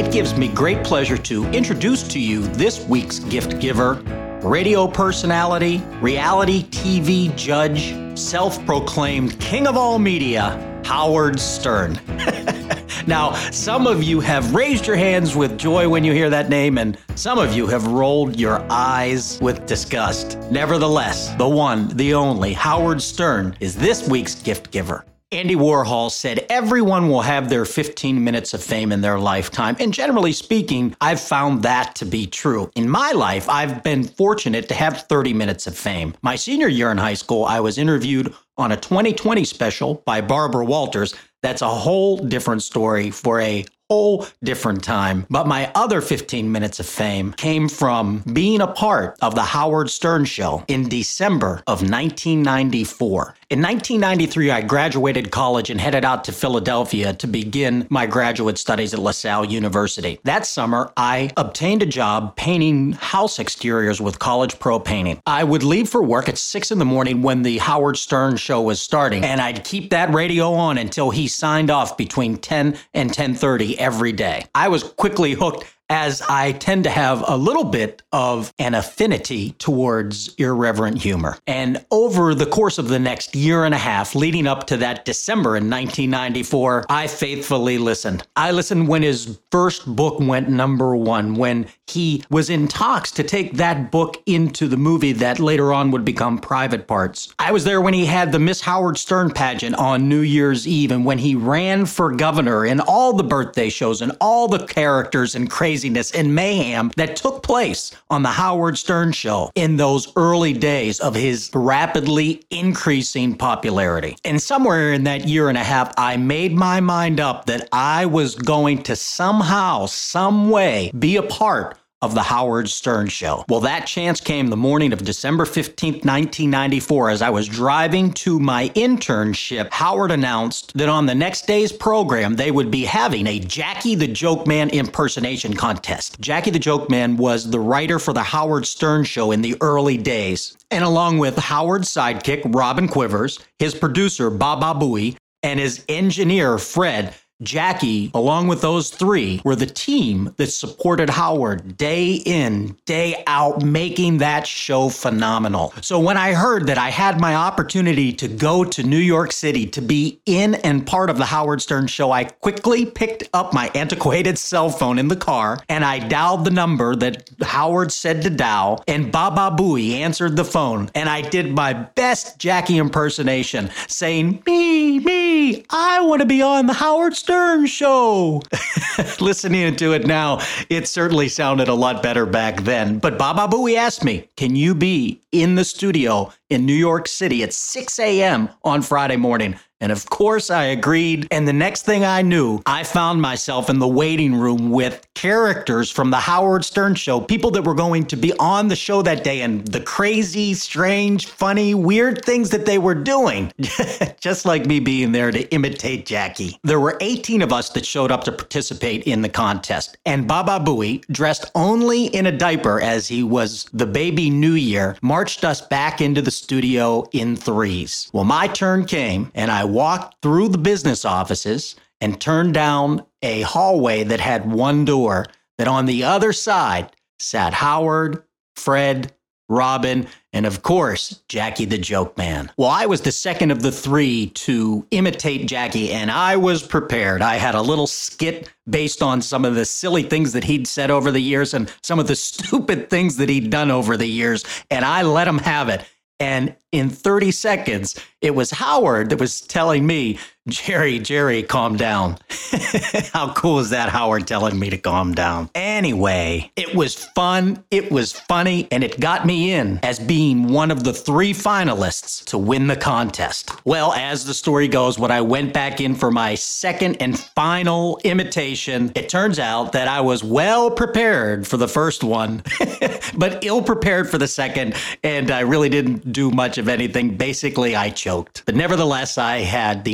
it gives me great pleasure to introduce to you this week's gift giver, radio personality, reality TV judge, self-proclaimed king of all media, Howard Stern. Now, some of you have raised your hands with joy when you hear that name, and some of you have rolled your eyes with disgust. Nevertheless, the one, the only, Howard Stern is this week's gift giver. Andy Warhol said everyone will have their 15 minutes of fame in their lifetime, and generally speaking, I've found that to be true. In my life, I've been fortunate to have 30 minutes of fame. My senior year in high school, I was interviewed on a 2020 special by Barbara Walters. That's a whole different story for a whole different time. But my other 15 minutes of fame came from being a part of the Howard Stern Show in December of 1994. In 1993, I graduated college and headed out to Philadelphia to begin my graduate studies at LaSalle University. That summer, I obtained a job painting house exteriors with College Pro Painting. I would leave for work at 6 in the morning when the Howard Stern Show was starting, and I'd keep that radio on until he signed off between 10 and 10:30 every day. I was quickly hooked, as I tend to have a little bit of an affinity towards irreverent humor. And over the course of the next year and a half leading up to that December in 1994, I faithfully listened. I listened when his first book went #1, when he was in talks to take that book into the movie that later on would become Private Parts. I was there when he had the Miss Howard Stern pageant on New Year's Eve, and when he ran for governor, and all the birthday shows and all the characters and craziness and mayhem that took place on the Howard Stern Show in those early days of his rapidly increasing popularity. And somewhere in that year and a half, I made my mind up that I was going to somehow, some way, be a part of the Howard Stern Show. Well, that chance came the morning of December 15th, 1994. As I was driving to my internship, Howard announced that on the next day's program, they would be having a Jackie the Joke Man impersonation contest. Jackie the Joke Man was the writer for the Howard Stern Show in the early days. And along with Howard's sidekick, Robin Quivers, his producer, Baba Booey, and his engineer, Fred, Jackie, along with those three, were the team that supported Howard day in, day out, making that show phenomenal. So when I heard that I had my opportunity to go to New York City to be in and part of the Howard Stern Show, I quickly picked up my antiquated cell phone in the car and I dialed the number that Howard said to dial, and Baba Booey answered the phone, and I did my best Jackie impersonation, saying, me, I want to be on the Howard Stern Show. Listening to it now, it certainly sounded a lot better back then. But Baba Booey asked me, can you be in the studio in New York City at 6 a.m. on Friday morning? And of course I agreed. And the next thing I knew, I found myself in the waiting room with characters from the Howard Stern Show, people that were going to be on the show that day, and the crazy, strange, funny, weird things that they were doing. Just like me being there to imitate Jackie. There were 18 of us that showed up to participate in the contest. And Baba Booey, dressed only in a diaper as he was the baby New Year, marched us back into the studio in threes. Well, my turn came, and I walked through the business offices and turned down a hallway that had one door, that on the other side sat Howard, Fred, Robin, and of course, Jackie the Joke Man. Well, I was the second of the three to imitate Jackie, and I was prepared. I had a little skit based on some of the silly things that he'd said over the years and some of the stupid things that he'd done over the years, and I let him have it. And in 30 seconds, it was Howard that was telling me, Jerry, calm down. How cool is that, Howard telling me to calm down? Anyway, it was fun, it was funny, and it got me in as being one of the three finalists to win the contest. Well, as the story goes, when I went back in for my second and final imitation, it turns out that I was well prepared for the first one, but ill prepared for the second, and I really didn't do much of anything. Basically, I choked. But nevertheless, I had the opportunity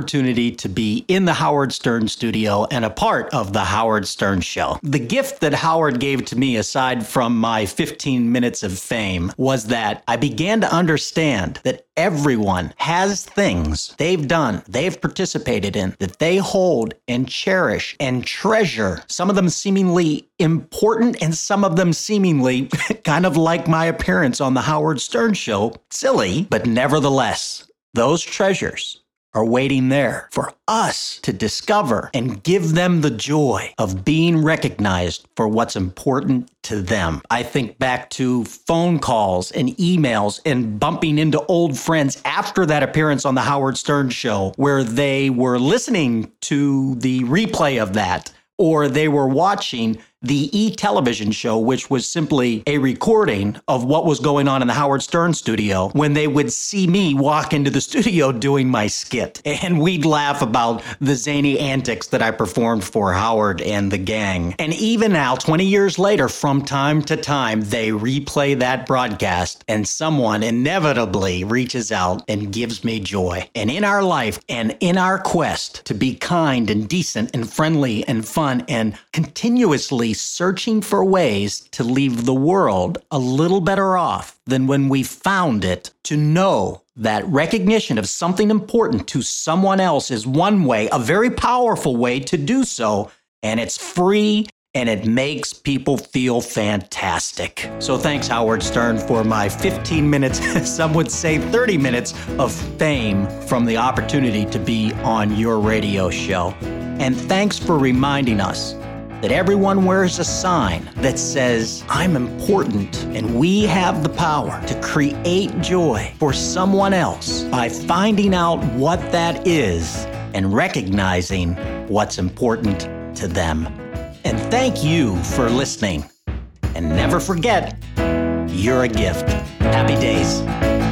opportunity to be in the Howard Stern studio and a part of the Howard Stern Show. The gift that Howard gave to me, aside from my 15 minutes of fame, was that I began to understand that everyone has things they've done, they've participated in, that they hold and cherish and treasure. Some of them seemingly important and some of them seemingly kind of like my appearance on the Howard Stern Show. Silly, but nevertheless, those treasures are waiting there for us to discover and give them the joy of being recognized for what's important to them. I think back to phone calls and emails and bumping into old friends after that appearance on the Howard Stern Show, where they were listening to the replay of that, or they were watching the E-television show, which was simply a recording of what was going on in the Howard Stern studio, when they would see me walk into the studio doing my skit. And we'd laugh about the zany antics that I performed for Howard and the gang. And even now, 20 years later, from time to time, they replay that broadcast and someone inevitably reaches out and gives me joy. And in our life and in our quest to be kind and decent and friendly and fun and continuously searching for ways to leave the world a little better off than when we found it, to know that recognition of something important to someone else is one way, a very powerful way to do so, and it's free and it makes people feel fantastic. So thanks, Howard Stern, for my 15 minutes, some would say 30 minutes of fame from the opportunity to be on your radio show. And thanks for reminding us that everyone wears a sign that says, I'm important, and we have the power to create joy for someone else by finding out what that is and recognizing what's important to them. And thank you for listening. And never forget, you're a gift. Happy days.